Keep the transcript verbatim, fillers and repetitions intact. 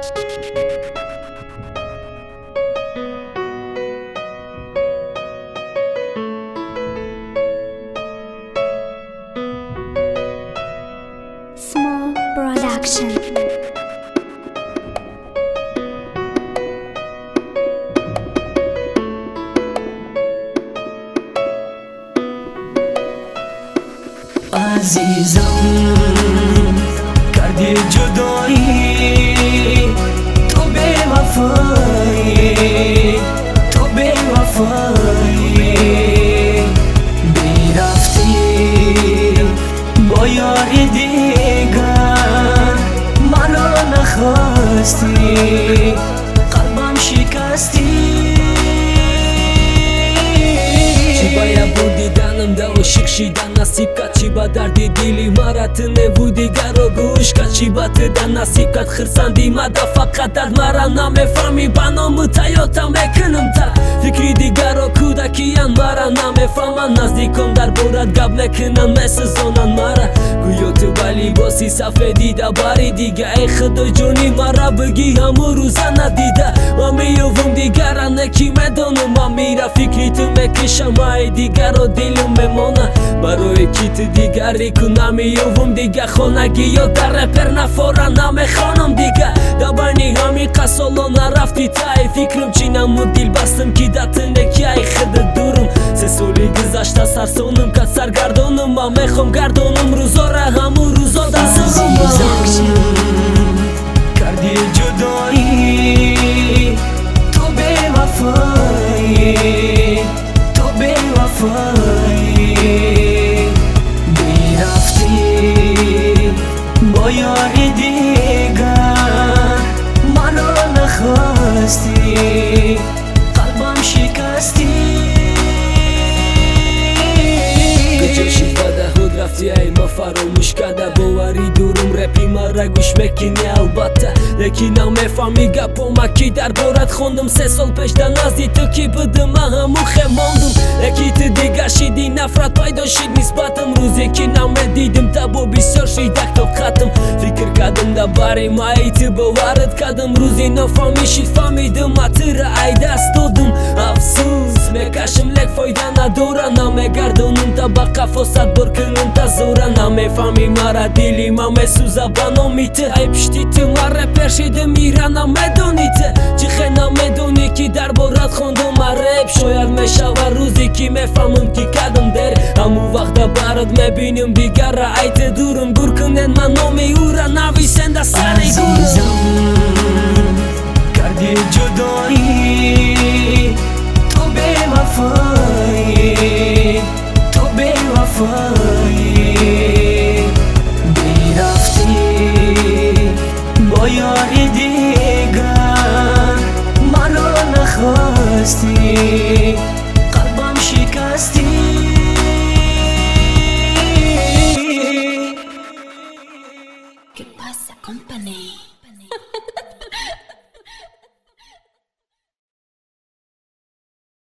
Small Production. عزیزم کردی جدایی، تو بی وفایی، تو بی وفایی، بی رفتی با یاری دیگر، منو نخواستی، قلبم شکستی. چی باید بود دیدنم ده و شکشیدن نصیب کرد، چی با دردی دیلی مرت نبودی گر و گوش کرد، چی با تدن نصیب کرد خرسندی مده فقط درد مرا نمیفهمی بنامو تیاتا میکنم تا فکری دیگر و کودکیان مرا نمیفهمن، نزدیکم در بورد گب نکنن مثل زنان مرا گویا تو ولی باسی صفحه دیده باری دیگه ای خدا جونی مرا بگی همو روزا ندیده و میوم دیگر نکی میدونم و میره فکری تو میکشم های دیگر و دیلم بمانه برای کی تو دیگری کنم میوم دیگه خانگی یا در رپر نفاره نمیخوانم دیگه دبانی همی قصالو نرفتی تای فکرم چی نمو دیل بستم کی دتنه کی ای خد دورم سه سالی گذشته سرسونم که سرگردانم و میخوام گردانم روزا را همو روزا دستم کردی جدایی، تو بی وفایی، تو بی وفایی، بی رفتی با یاری دیگر، منو نخواستی، قلبم شکستی. گجه شیفاده خود رفتی ای ما فراموش کرده باوری دورم رپی مرا گوش میکنی البته لیکی نمیفهمی گپو مکی در بارت خوندم سه سال پیش در نزدی تو کی بودم من همو خماندم لیکی تو دیگه شیدی نفرت پیدا شید نسبتم روزی که نمیدیدم تبا بسیار شیدک تا ختم فکر کردم در باری ما ای تو باورت کردم روزی نفهمی شید فهمیدم اتر ای دست دادم افسوس میکشم لک فایده نداره نمیگردونم تا با قفاست بر کنم تا زوره نمیفهمی مرا دیلی ما میسوزه بنامیته ای پشتی تو مرا پرشیده میره نمیدونیته چی خیلی نمیدونی که در بارت خوندم رپ شاید میشوه روزی که میفهمم که کردم در همو وقت برات میبینم دیگر را ایت دورم گور کنن من نامی او را نویسنده سری گورم کردی جدایی، تو بی وفایی، تو بی وفایی، بی رفتی با یاری دیگر، منو نخواستی، قلبم شکستی. ¿Qué pasa, company?